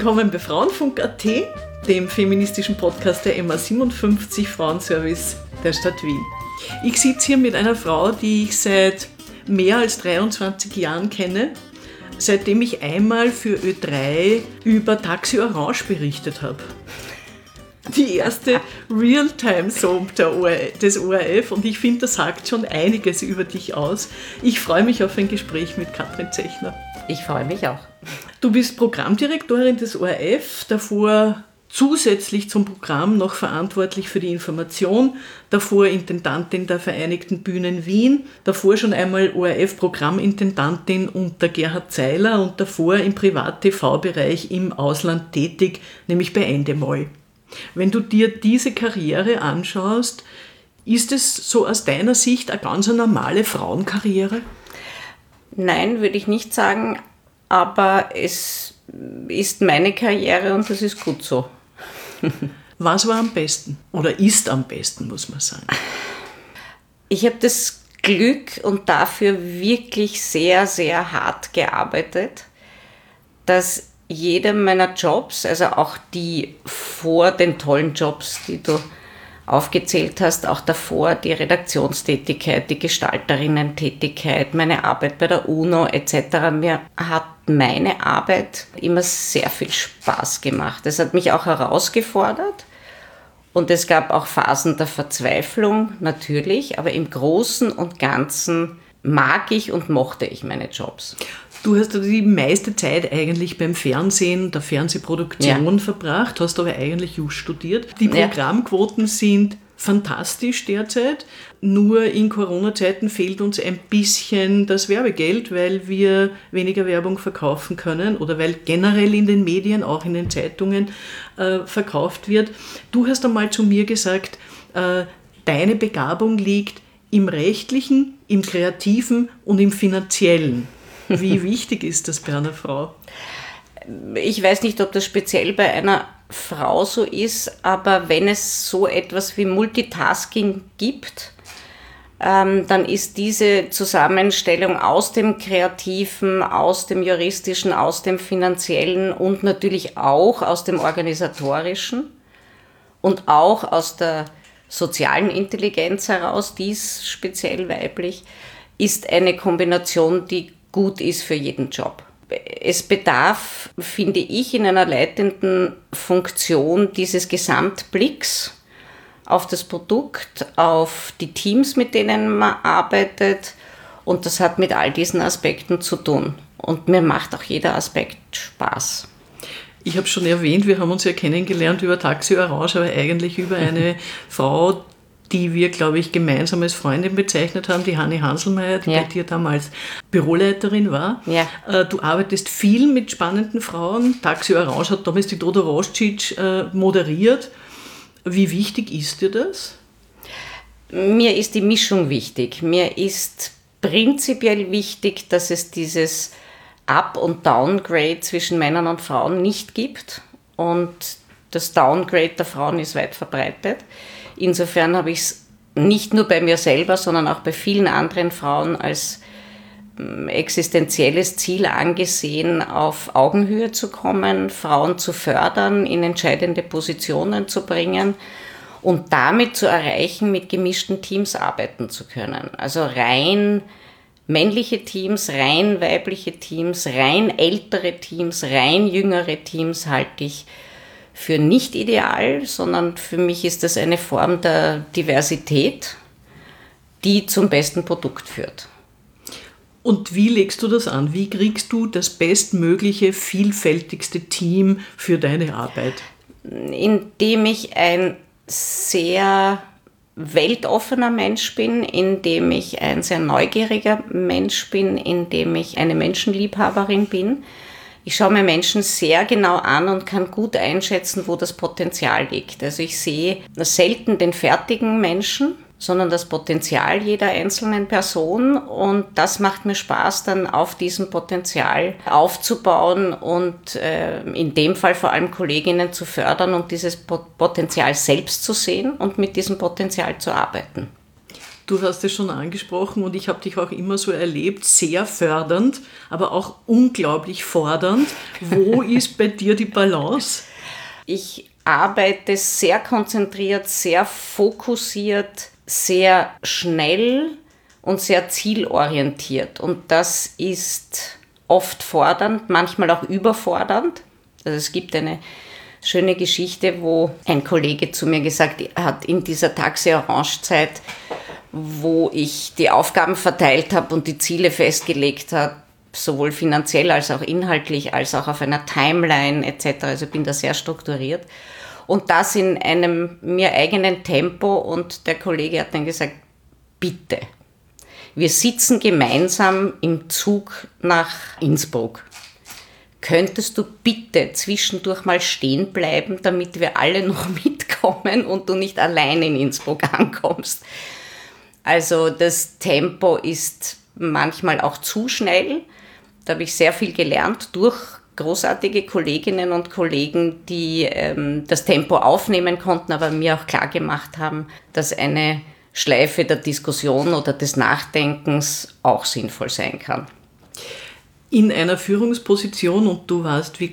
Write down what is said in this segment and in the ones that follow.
willkommen bei Frauenfunk.at, dem feministischen Podcast der MA57 Frauenservice der Stadt Wien. Ich sitze hier mit einer Frau, die ich seit mehr als 23 Jahren kenne, seitdem ich einmal für Ö3 über Taxi Orange berichtet habe. Die erste Realtime-Soap des ORF, und ich finde, das sagt schon einiges über dich aus. Ich freue mich auf ein Gespräch mit Katrin Zechner. Ich freue mich auch. Du bist Programmdirektorin des ORF, davor zusätzlich zum Programm noch verantwortlich für die Information, davor Intendantin der Vereinigten Bühnen Wien, davor schon einmal ORF-Programmintendantin unter Gerhard Zeiler und davor im Privat-TV-Bereich im Ausland tätig, nämlich bei Endemol. Wenn du dir diese Karriere anschaust, ist es so aus deiner Sicht eine ganz normale Frauenkarriere? Nein, würde ich nicht sagen, aber es ist meine Karriere und das ist gut so. Was war am besten oder ist am besten, muss man sagen? Ich habe das Glück und dafür wirklich sehr, sehr hart gearbeitet, dass jeder meiner Jobs, also auch die vor den tollen Jobs, die du aufgezählt hast, auch davor die Redaktionstätigkeit, die Gestalterinnen-Tätigkeit, meine Arbeit bei der UNO etc. Mir hat meine Arbeit immer sehr viel Spaß gemacht. Es hat mich auch herausgefordert und es gab auch Phasen der Verzweiflung, natürlich, aber im Großen und Ganzen mag ich und mochte ich meine Jobs. Du hast die meiste Zeit eigentlich beim Fernsehen, der Fernsehproduktion verbracht, hast aber eigentlich Just studiert. Die Programmquoten sind fantastisch derzeit, nur in Corona-Zeiten fehlt uns ein bisschen das Werbegeld, weil wir weniger Werbung verkaufen können oder weil generell in den Medien, auch in den Zeitungen, verkauft wird. Du hast einmal zu mir gesagt, deine Begabung liegt im Rechtlichen, im Kreativen und im Finanziellen. Wie wichtig ist das bei einer Frau? Ich weiß nicht, ob das speziell bei einer Frau so ist, aber wenn es so etwas wie Multitasking gibt, dann ist diese Zusammenstellung aus dem Kreativen, aus dem Juristischen, aus dem Finanziellen und natürlich auch aus dem Organisatorischen und auch aus der sozialen Intelligenz heraus, die ist speziell weiblich, ist eine Kombination, die gut ist für jeden Job. Es bedarf, finde ich, in einer leitenden Funktion dieses Gesamtblicks auf das Produkt, auf die Teams, mit denen man arbeitet, und das hat mit all diesen Aspekten zu tun. Und mir macht auch jeder Aspekt Spaß. Ich habe schon erwähnt, wir haben uns ja kennengelernt über Taxi Orange, aber eigentlich über eine Frau, die wir, glaube ich, gemeinsam als Freundin bezeichnet haben, die Hanni Hanselmeier, die bei dir damals Büroleiterin war. Ja. Du arbeitest viel mit spannenden Frauen. Taxi Orange hat damals die Dodo Roscic moderiert. Wie wichtig ist dir das? Mir ist die Mischung wichtig. Mir ist prinzipiell wichtig, dass es dieses Up- und Downgrade zwischen Männern und Frauen nicht gibt. Und das Downgrade der Frauen ist weit verbreitet. Insofern habe ich es nicht nur bei mir selber, sondern auch bei vielen anderen Frauen als existenzielles Ziel angesehen, auf Augenhöhe zu kommen, Frauen zu fördern, in entscheidende Positionen zu bringen und damit zu erreichen, mit gemischten Teams arbeiten zu können. Also rein männliche Teams, rein weibliche Teams, rein ältere Teams, rein jüngere Teams halte ich für nicht ideal, sondern für mich ist das eine Form der Diversität, die zum besten Produkt führt. Und wie legst du das an? Wie kriegst du das bestmögliche, vielfältigste Team für deine Arbeit? Indem ich ein sehr weltoffener Mensch bin, indem ich ein sehr neugieriger Mensch bin, indem ich eine Menschenliebhaberin bin. Ich schaue mir Menschen sehr genau an und kann gut einschätzen, wo das Potenzial liegt. Also ich sehe selten den fertigen Menschen, sondern das Potenzial jeder einzelnen Person, und das macht mir Spaß, dann auf diesem Potenzial aufzubauen und in dem Fall vor allem Kolleginnen zu fördern und dieses Potenzial selbst zu sehen und mit diesem Potenzial zu arbeiten. Du hast es schon angesprochen und ich habe dich auch immer so erlebt, sehr fördernd, aber auch unglaublich fordernd. Wo ist bei dir die Balance? Ich arbeite sehr konzentriert, sehr fokussiert, sehr schnell und sehr zielorientiert. Und das ist oft fordernd, manchmal auch überfordernd. Also es gibt eine schöne Geschichte, wo ein Kollege zu mir gesagt hat, in dieser Taxi-Orange-Zeit, wo ich die Aufgaben verteilt habe und die Ziele festgelegt habe, sowohl finanziell als auch inhaltlich, als auch auf einer Timeline etc. Also ich bin da sehr strukturiert. Und das in einem mir eigenen Tempo. Und der Kollege hat dann gesagt, bitte, wir sitzen gemeinsam im Zug nach Innsbruck. Könntest du bitte zwischendurch mal stehen bleiben, damit wir alle noch mitkommen und du nicht allein in Innsbruck ankommst? Also das Tempo ist manchmal auch zu schnell. Da habe ich sehr viel gelernt durch großartige Kolleginnen und Kollegen, die das Tempo aufnehmen konnten, aber mir auch klar gemacht haben, dass eine Schleife der Diskussion oder des Nachdenkens auch sinnvoll sein kann. In einer Führungsposition, und du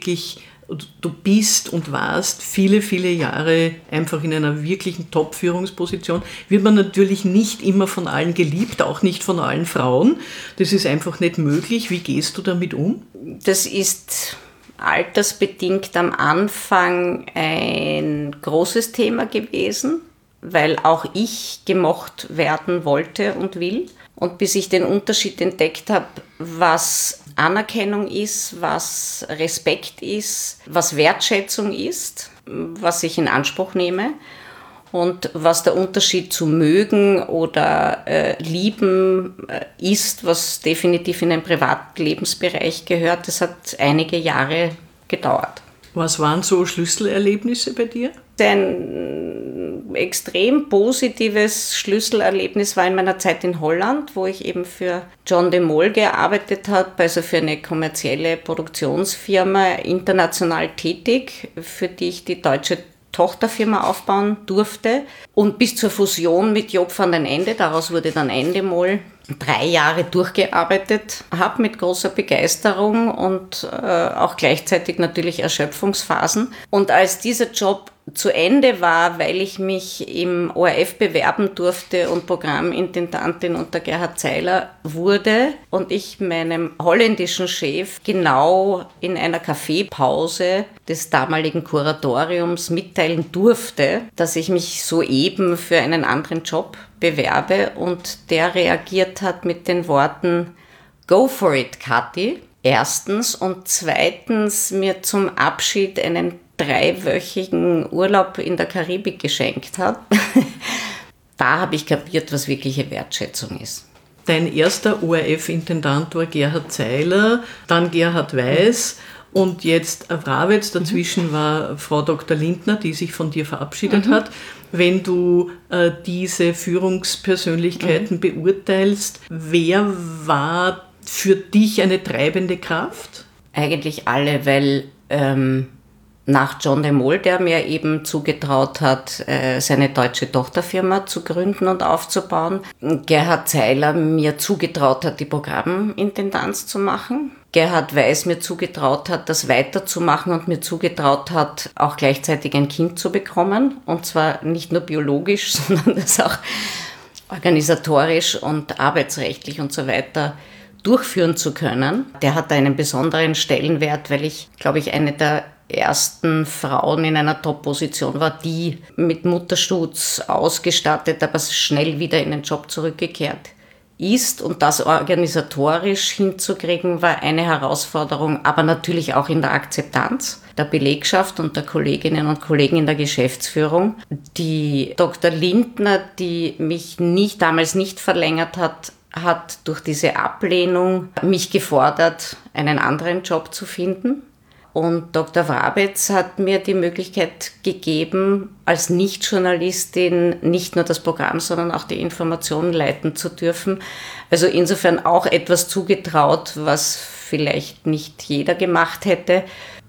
bist und warst viele, viele Jahre einfach in einer wirklichen Top-Führungsposition, wird man natürlich nicht immer von allen geliebt, auch nicht von allen Frauen. Das ist einfach nicht möglich. Wie gehst du damit um? Das ist altersbedingt am Anfang ein großes Thema gewesen, weil auch ich gemocht werden wollte und will. Und bis ich den Unterschied entdeckt habe, was Anerkennung ist, was Respekt ist, was Wertschätzung ist, was ich in Anspruch nehme und was der Unterschied zu mögen oder lieben ist, was definitiv in den Privatlebensbereich gehört, das hat einige Jahre gedauert. Was waren so Schlüsselerlebnisse bei dir? Ein extrem positives Schlüsselerlebnis war in meiner Zeit in Holland, wo ich eben für John de Mol gearbeitet habe, also für eine kommerzielle Produktionsfirma, international tätig, für die ich die deutsche Tochterfirma aufbauen durfte. Und bis zur Fusion mit Job van den Ende, daraus wurde dann Endemol, 3 Jahre durchgearbeitet habe mit großer Begeisterung und auch gleichzeitig natürlich Erschöpfungsphasen. Und als dieser Job zu Ende war, weil ich mich im ORF bewerben durfte und Programmintendantin unter Gerhard Zeiler wurde und ich meinem holländischen Chef genau in einer Kaffeepause des damaligen Kuratoriums mitteilen durfte, dass ich mich soeben für einen anderen Job bewerbe, und der reagiert hat mit den Worten "Go for it, Kathi", erstens, und zweitens mir zum Abschied einen 3-wöchigen Urlaub in der Karibik geschenkt hat. Da habe ich kapiert, was wirkliche Wertschätzung ist. Dein erster ORF-Intendant war Gerhard Zeiler, dann Gerhard Weiß und jetzt Wrabetz. Dazwischen war Frau Dr. Lindner, die sich von dir verabschiedet hat. Wenn du diese Führungspersönlichkeiten beurteilst, wer war für dich eine treibende Kraft? Eigentlich alle, weil nach John de Mol, der mir eben zugetraut hat, seine deutsche Tochterfirma zu gründen und aufzubauen, Gerhard Zeiler mir zugetraut hat, die Programmintendanz zu machen, Gerhard Weiß mir zugetraut hat, das weiterzumachen und mir zugetraut hat, auch gleichzeitig ein Kind zu bekommen, und zwar nicht nur biologisch, sondern das auch organisatorisch und arbeitsrechtlich und so weiter durchführen zu können. Der hat einen besonderen Stellenwert, weil ich, glaube ich, eine der ersten Frauen in einer Top-Position war, die mit Mutterschutz ausgestattet, aber schnell wieder in den Job zurückgekehrt ist. Und das organisatorisch hinzukriegen, war eine Herausforderung, aber natürlich auch in der Akzeptanz der Belegschaft und der Kolleginnen und Kollegen in der Geschäftsführung. Die Dr. Lindner, die mich damals nicht verlängert hat, hat durch diese Ablehnung mich gefordert, einen anderen Job zu finden. Und Dr. Wrabetz hat mir die Möglichkeit gegeben, als Nicht-Journalistin nicht nur das Programm, sondern auch die Informationen leiten zu dürfen. Also insofern auch etwas zugetraut, was vielleicht nicht jeder gemacht hätte.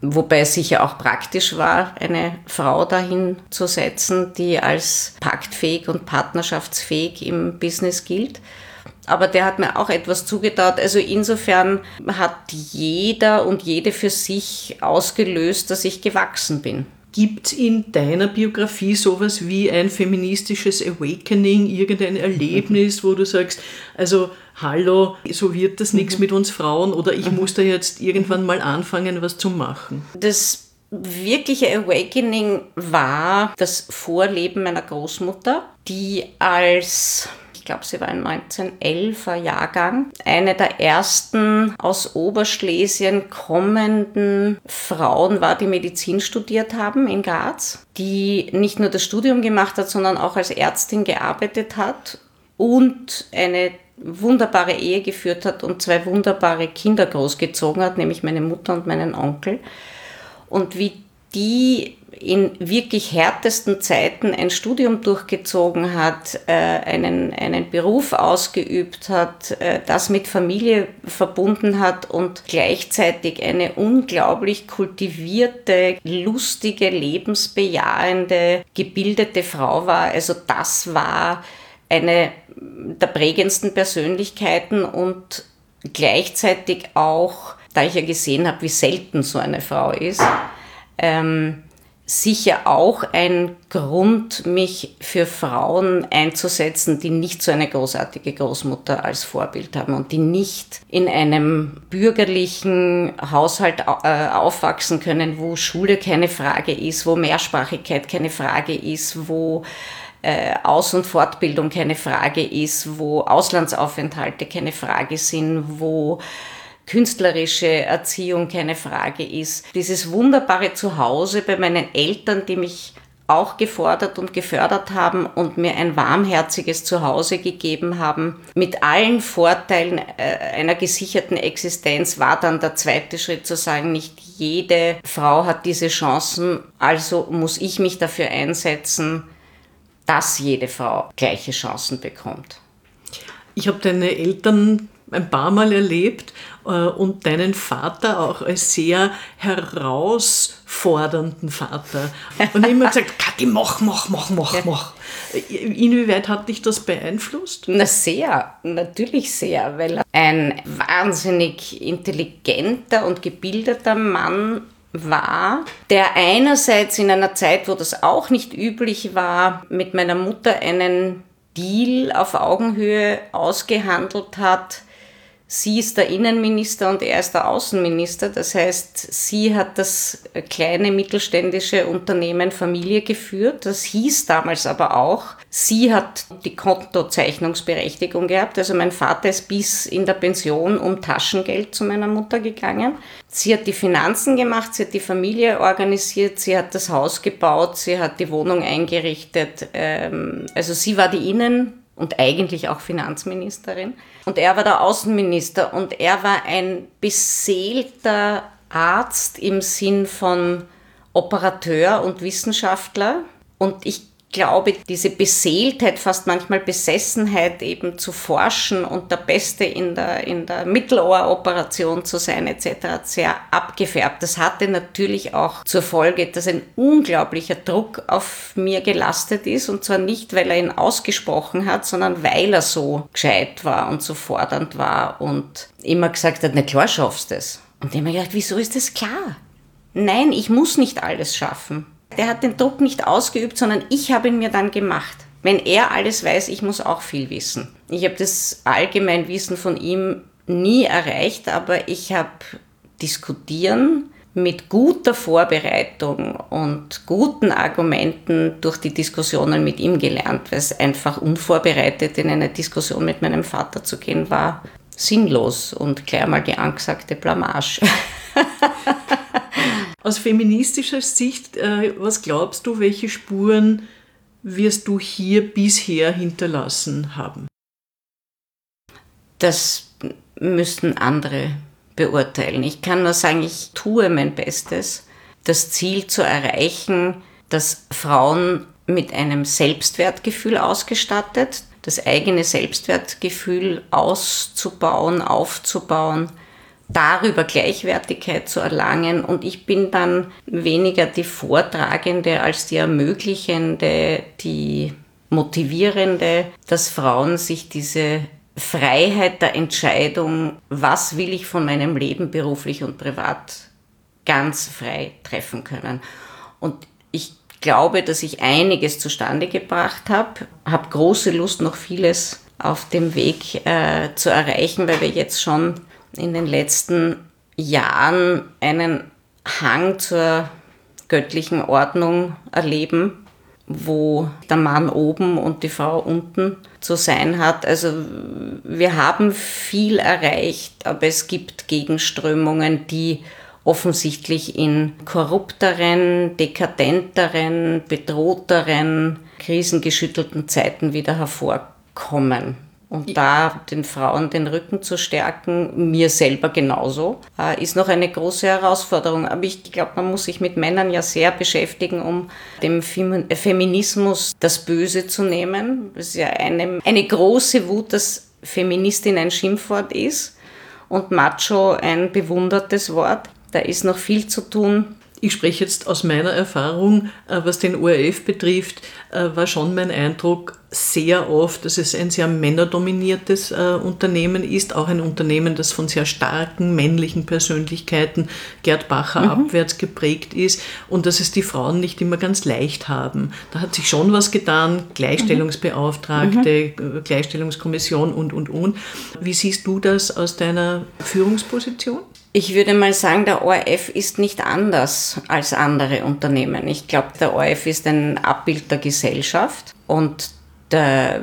Wobei es sicher auch praktisch war, eine Frau dahin zu setzen, die als paktfähig und partnerschaftsfähig im Business gilt. Aber der hat mir auch etwas zugetraut. Also insofern hat jeder und jede für sich ausgelöst, dass ich gewachsen bin. Gibt es in deiner Biografie sowas wie ein feministisches Awakening, irgendein Erlebnis, wo du sagst, also hallo, so wird das nichts mit uns Frauen oder ich muss da jetzt irgendwann mal anfangen, was zu machen? Das wirkliche Awakening war das Vorleben meiner Großmutter, die als, ich glaube, sie war ein 1911er Jahrgang, eine der ersten aus Oberschlesien kommenden Frauen war, die Medizin studiert haben in Graz, die nicht nur das Studium gemacht hat, sondern auch als Ärztin gearbeitet hat und eine wunderbare Ehe geführt hat und 2 wunderbare Kinder großgezogen hat, nämlich meine Mutter und meinen Onkel. Und wie die in wirklich härtesten Zeiten ein Studium durchgezogen hat, einen Beruf ausgeübt hat, das mit Familie verbunden hat und gleichzeitig eine unglaublich kultivierte, lustige, lebensbejahende, gebildete Frau war. Also das war eine der prägendsten Persönlichkeiten und gleichzeitig auch, da ich ja gesehen habe, wie selten so eine Frau ist, sicher auch ein Grund, mich für Frauen einzusetzen, die nicht so eine großartige Großmutter als Vorbild haben und die nicht in einem bürgerlichen Haushalt aufwachsen können, wo Schule keine Frage ist, wo Mehrsprachigkeit keine Frage ist, wo Aus- und Fortbildung keine Frage ist, wo Auslandsaufenthalte keine Frage sind, wo künstlerische Erziehung keine Frage ist. Dieses wunderbare Zuhause bei meinen Eltern, die mich auch gefordert und gefördert haben und mir ein warmherziges Zuhause gegeben haben, mit allen Vorteilen einer gesicherten Existenz, war dann der zweite Schritt zu sagen, nicht jede Frau hat diese Chancen, also muss ich mich dafür einsetzen, dass jede Frau gleiche Chancen bekommt. Ich habe deine Eltern ein paar Mal erlebt und deinen Vater auch als sehr herausfordernden Vater. Und immer gesagt, Kathi, mach. Inwieweit hat dich das beeinflusst? Na sehr, natürlich sehr, weil er ein wahnsinnig intelligenter und gebildeter Mann war, der einerseits in einer Zeit, wo das auch nicht üblich war, mit meiner Mutter einen Deal auf Augenhöhe ausgehandelt hat. Sie ist der Innenminister und er ist der Außenminister. Das heißt, sie hat das kleine mittelständische Unternehmen Familie geführt. Das hieß damals aber auch, sie hat die Kontozeichnungsberechtigung gehabt. Also mein Vater ist bis in der Pension um Taschengeld zu meiner Mutter gegangen. Sie hat die Finanzen gemacht, sie hat die Familie organisiert, sie hat das Haus gebaut, sie hat die Wohnung eingerichtet. Also sie war die und eigentlich auch Finanzministerin. Und er war der Außenminister und er war ein beseelter Arzt im Sinn von Operateur und Wissenschaftler. Und ich glaube, diese Beseeltheit, fast manchmal Besessenheit eben zu forschen und der Beste in der Mittelohroperation zu sein etc. hat sehr abgefärbt. Das hatte natürlich auch zur Folge, dass ein unglaublicher Druck auf mir gelastet ist und zwar nicht, weil er ihn ausgesprochen hat, sondern weil er so gescheit war und so fordernd war und immer gesagt hat, na klar schaffst du das. Und ich habe mir gedacht, wieso ist das klar? Nein, ich muss nicht alles schaffen. Der hat den Druck nicht ausgeübt, sondern ich habe ihn mir dann gemacht. Wenn er alles weiß, ich muss auch viel wissen. Ich habe das Allgemeinwissen von ihm nie erreicht, aber ich habe diskutieren mit guter Vorbereitung und guten Argumenten durch die Diskussionen mit ihm gelernt, weil es einfach unvorbereitet in eine Diskussion mit meinem Vater zu gehen war sinnlos und gleich mal die angesagte Blamage. Aus feministischer Sicht, was glaubst du, welche Spuren wirst du hier bisher hinterlassen haben? Das müssten andere beurteilen. Ich kann nur sagen, ich tue mein Bestes, das Ziel zu erreichen, dass Frauen mit einem Selbstwertgefühl ausgestattet, das eigene Selbstwertgefühl auszubauen, aufzubauen darüber Gleichwertigkeit zu erlangen. Und ich bin dann weniger die Vortragende als die Ermöglichende, die Motivierende, dass Frauen sich diese Freiheit der Entscheidung, was will ich von meinem Leben beruflich und privat, ganz frei treffen können. Und ich glaube, dass ich einiges zustande gebracht habe große Lust, noch vieles auf dem Weg zu erreichen, weil wir jetzt schon in den letzten Jahren einen Hang zur göttlichen Ordnung erleben, wo der Mann oben und die Frau unten zu sein hat. Also wir haben viel erreicht, aber es gibt Gegenströmungen, die offensichtlich in korrupteren, dekadenteren, bedrohteren, krisengeschüttelten Zeiten wieder hervorkommen. Und da den Frauen den Rücken zu stärken, mir selber genauso, ist noch eine große Herausforderung. Aber ich glaube, man muss sich mit Männern ja sehr beschäftigen, um dem Feminismus das Böse zu nehmen. Das ist ja eine große Wut, dass Feministin ein Schimpfwort ist und Macho ein bewundertes Wort. Da ist noch viel zu tun. Ich spreche jetzt aus meiner Erfahrung, was den ORF betrifft, war schon mein Eindruck sehr oft, dass es ein sehr männerdominiertes Unternehmen ist, auch ein Unternehmen, das von sehr starken männlichen Persönlichkeiten, Gerd Bacher abwärts geprägt ist und dass es die Frauen nicht immer ganz leicht haben. Da hat sich schon was getan, Gleichstellungsbeauftragte, Gleichstellungskommission und. Wie siehst du das aus deiner Führungsposition? Ich würde mal sagen, der ORF ist nicht anders als andere Unternehmen. Ich glaube, der ORF ist ein Abbild der Gesellschaft und der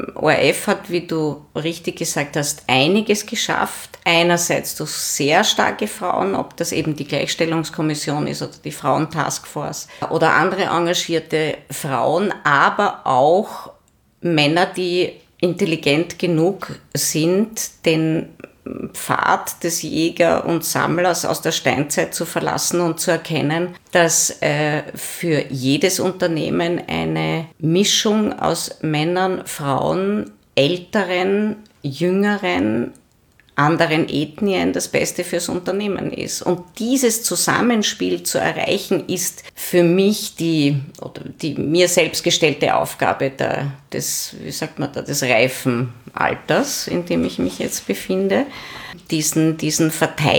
ORF hat, wie du richtig gesagt hast, einiges geschafft. Einerseits durch sehr starke Frauen, ob das eben die Gleichstellungskommission ist oder die Frauentaskforce oder andere engagierte Frauen, aber auch Männer, die intelligent genug sind, den Pfad des Jäger und Sammlers aus der Steinzeit zu verlassen und zu erkennen, dass für jedes Unternehmen eine Mischung aus Männern, Frauen, älteren, jüngeren, anderen Ethnien das Beste fürs Unternehmen ist. Und dieses Zusammenspiel zu erreichen, ist für mich die mir selbst gestellte Aufgabe des reifen Alters, in dem ich mich jetzt befinde. Diesen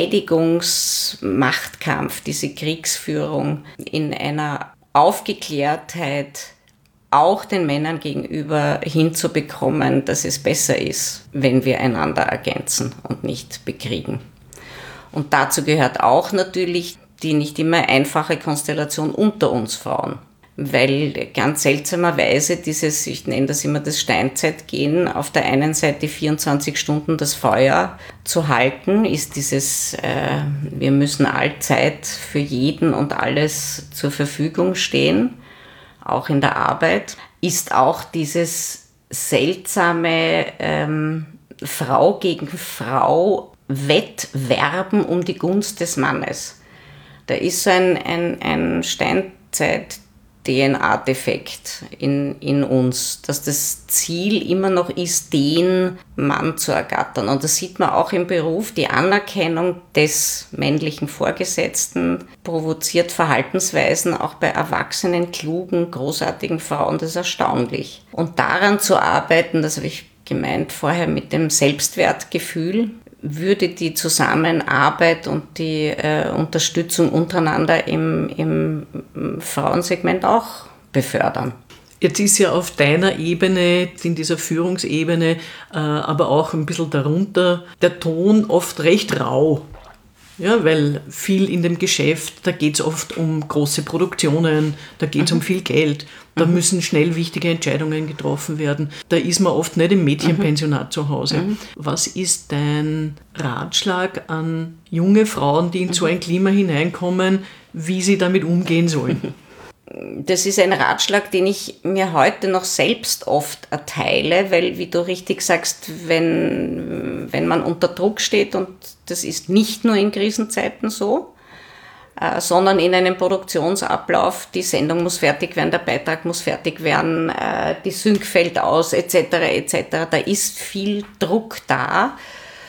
Verteidigungsmachtkampf, diese Kriegsführung in einer Aufgeklärtheit auch den Männern gegenüber hinzubekommen, dass es besser ist, wenn wir einander ergänzen und nicht bekriegen. Und dazu gehört auch natürlich die nicht immer einfache Konstellation unter uns Frauen. Weil ganz seltsamerweise ich nenne das immer das Steinzeitgehen, auf der einen Seite 24 Stunden das Feuer zu halten, ist wir müssen allzeit für jeden und alles zur Verfügung stehen, auch in der Arbeit, ist auch dieses seltsame Frau gegen Frau Wettwerben um die Gunst des Mannes. Da ist so ein Steinzeit-DNA-Defekt in uns, dass das Ziel immer noch ist, den Mann zu ergattern. Und das sieht man auch im Beruf. Die Anerkennung des männlichen Vorgesetzten provoziert Verhaltensweisen auch bei erwachsenen, klugen, großartigen Frauen. Das ist erstaunlich. Und daran zu arbeiten, das habe ich gemeint vorher mit dem Selbstwertgefühl, würde die Zusammenarbeit und die Unterstützung untereinander im Frauensegment auch befördern. Jetzt ist ja auf deiner Ebene, in dieser Führungsebene, aber auch ein bisschen darunter, der Ton oft recht rau. Ja, weil viel in dem Geschäft, da geht es oft um große Produktionen, da geht es um viel Geld, da müssen schnell wichtige Entscheidungen getroffen werden. Da ist man oft nicht im Mädchenpensionat zu Hause. Was ist dein Ratschlag an junge Frauen, die in so ein Klima hineinkommen, wie sie damit umgehen sollen? Das ist ein Ratschlag, den ich mir heute noch selbst oft erteile, weil, wie du richtig sagst, wenn man unter Druck steht, und das ist nicht nur in Krisenzeiten so, sondern in einem Produktionsablauf, die Sendung muss fertig werden, der Beitrag muss fertig werden, die Sync fällt aus, etc., etc. Da ist viel Druck da.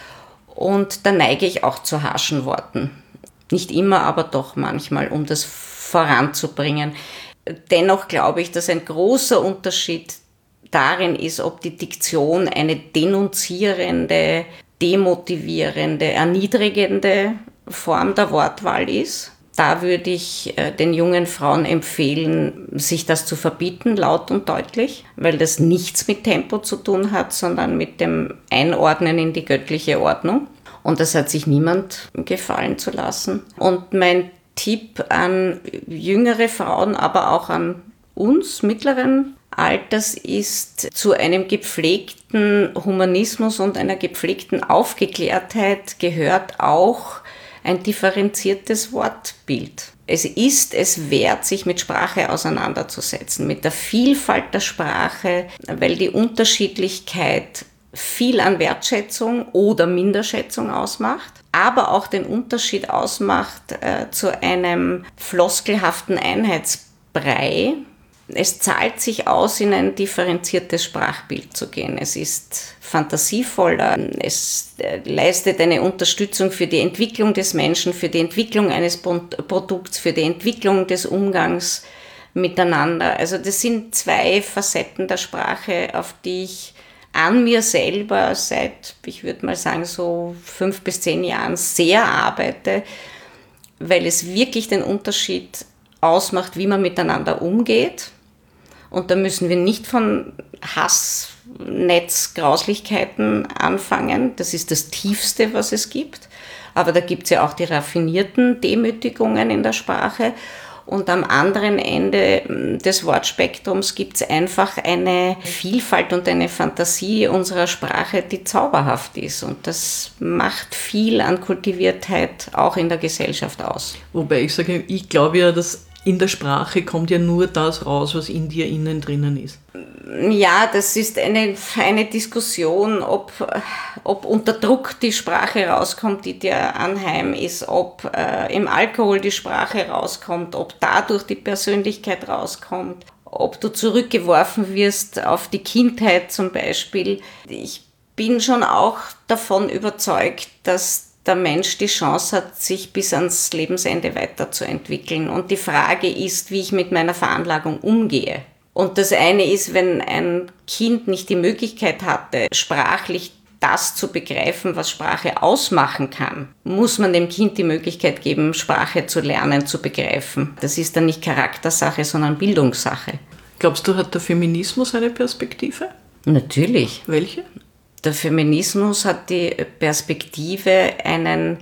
Und da neige ich auch zu harschen Worten. Nicht immer, aber doch manchmal, um das voranzubringen. Dennoch glaube ich, dass ein großer Unterschied darin ist, ob die Diktion eine denunzierende, demotivierende, erniedrigende Form der Wortwahl ist. Da würde ich den jungen Frauen empfehlen, sich das zu verbieten, laut und deutlich, weil das nichts mit Tempo zu tun hat, sondern mit dem Einordnen in die göttliche Ordnung. Und das hat sich niemand gefallen zu lassen. Und mein Tipp an jüngere Frauen, aber auch an uns mittleren Alters ist, zu einem gepflegten Humanismus und einer gepflegten Aufgeklärtheit gehört auch ein differenziertes Wortbild. Es ist es wert, sich mit Sprache auseinanderzusetzen, mit der Vielfalt der Sprache, weil die Unterschiedlichkeit viel an Wertschätzung oder Minderschätzung ausmacht, aber auch den Unterschied ausmacht zu einem floskelhaften Einheitsbrei. Es zahlt sich aus, in ein differenziertes Sprachbild zu gehen. Es ist fantasievoller, es leistet eine Unterstützung für die Entwicklung des Menschen, für die Entwicklung eines Produkts, für die Entwicklung des Umgangs miteinander. Also das sind zwei Facetten der Sprache, auf die ich an mir selber seit, ich würde mal sagen, so 5 bis 10 Jahren sehr arbeite, weil es wirklich den Unterschied ausmacht, wie man miteinander umgeht. Und da müssen wir nicht von Hassnetzgrauslichkeiten anfangen. Das ist das Tiefste, was es gibt. Aber da gibt es ja auch die raffinierten Demütigungen in der Sprache. Und am anderen Ende des Wortspektrums gibt es einfach eine Vielfalt und eine Fantasie unserer Sprache, die zauberhaft ist. Und das macht viel an Kultiviertheit auch in der Gesellschaft aus. Wobei ich sage, ich glaube ja, dass in der Sprache kommt ja nur das raus, was in dir innen drinnen ist. Ja, das ist eine Diskussion, ob unter Druck die Sprache rauskommt, die dir anheim ist, ob im Alkohol die Sprache rauskommt, ob dadurch die Persönlichkeit rauskommt, ob du zurückgeworfen wirst auf die Kindheit zum Beispiel. Ich bin schon auch davon überzeugt, dass der Mensch die Chance hat, sich bis ans Lebensende weiterzuentwickeln. Und die Frage ist, wie ich mit meiner Veranlagung umgehe. Und das eine ist, wenn ein Kind nicht die Möglichkeit hatte, sprachlich das zu begreifen, was Sprache ausmachen kann, muss man dem Kind die Möglichkeit geben, Sprache zu lernen, zu begreifen. Das ist dann nicht Charaktersache, sondern Bildungssache. Glaubst du, hat der Feminismus eine Perspektive? Natürlich. Welche? Der Feminismus hat die Perspektive, einen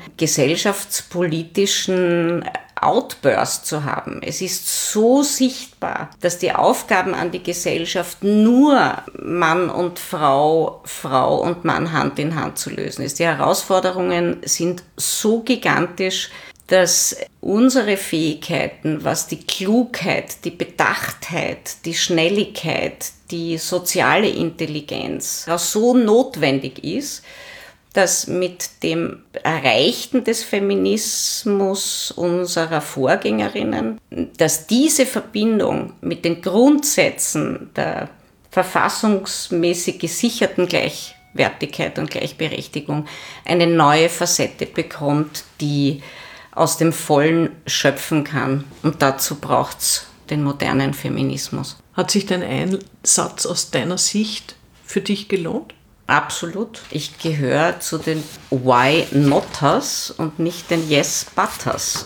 gesellschaftspolitischen Outburst zu haben. Es ist so sichtbar, dass die Aufgaben an die Gesellschaft nur Mann und Frau, Frau und Mann Hand in Hand zu lösen ist. Die Herausforderungen sind so gigantisch, dass unsere Fähigkeiten, was die Klugheit, die Bedachtheit, die Schnelligkeit, die soziale Intelligenz so notwendig ist, dass mit dem Erreichen des Feminismus unserer Vorgängerinnen, dass diese Verbindung mit den Grundsätzen der verfassungsmäßig gesicherten Gleichwertigkeit und Gleichberechtigung eine neue Facette bekommt, die aus dem Vollen schöpfen kann. Und dazu braucht es den modernen Feminismus. Hat sich dein Einsatz aus deiner Sicht für dich gelohnt? Absolut. Ich gehöre zu den Why Noters und nicht den Yes Butters.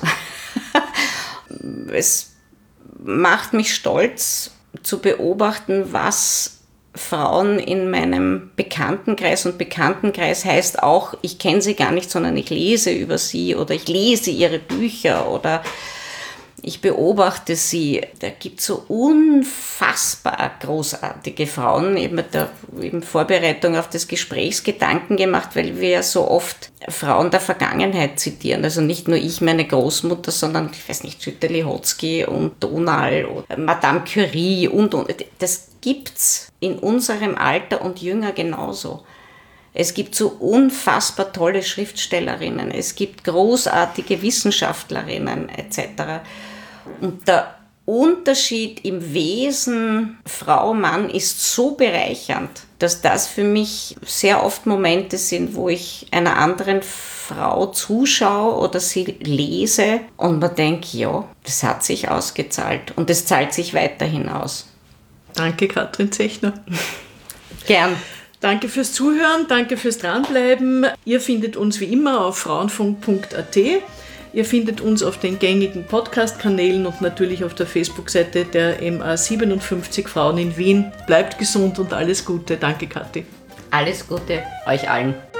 Es macht mich stolz zu beobachten, was Frauen in meinem Bekanntenkreis, und Bekanntenkreis heißt auch, ich kenne sie gar nicht, sondern ich lese über sie oder ich lese ihre Bücher oder ich beobachte sie. Da gibt es so unfassbar großartige Frauen. Ich habe mir da in Vorbereitung auf das Gespräch Gedanken gemacht, weil wir ja so oft Frauen der Vergangenheit zitieren. Also nicht nur ich, meine Großmutter, sondern, ich weiß nicht, Schütte-Lihotzky und Donal oder Madame Curie und. Das gibt's in unserem Alter und jünger genauso. Es gibt so unfassbar tolle Schriftstellerinnen, es gibt großartige Wissenschaftlerinnen etc. Und da Unterschied im Wesen Frau, Mann ist so bereichernd, dass das für mich sehr oft Momente sind, wo ich einer anderen Frau zuschaue oder sie lese und man denkt, ja, das hat sich ausgezahlt und es zahlt sich weiterhin aus. Danke, Katrin Zechner. Gern. Danke fürs Zuhören, danke fürs Dranbleiben. Ihr findet uns wie immer auf frauenfunk.at. Ihr findet uns auf den gängigen Podcast-Kanälen und natürlich auf der Facebook-Seite der MA 57 Frauen in Wien. Bleibt gesund und alles Gute. Danke, Kathi. Alles Gute euch allen.